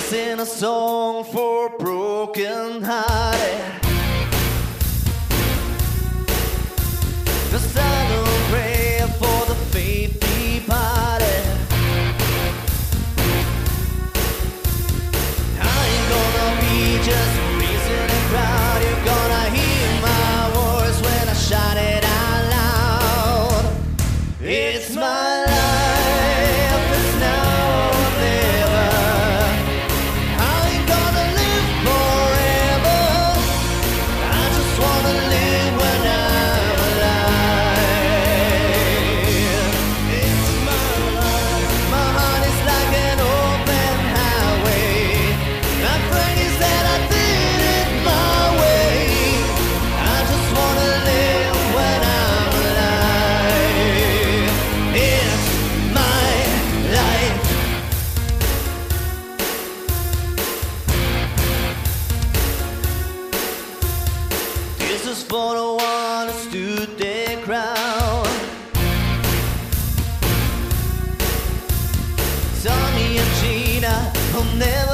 sing a song for broken hearted. The silent prayer for the faith departed. I ain't gonna be just a reasoning crowd. You're gonna hear my voice when I shout it out loud. It's my life, it's now or never. I ain't gonna live forever. I just wanna live when I'm alive. It's my life. My heart is like an open highway. Not Frankie said I did it my way. I just wanna live when I'm alive. It's my life. This is for the one who stood their ground. Tommy and Gina will never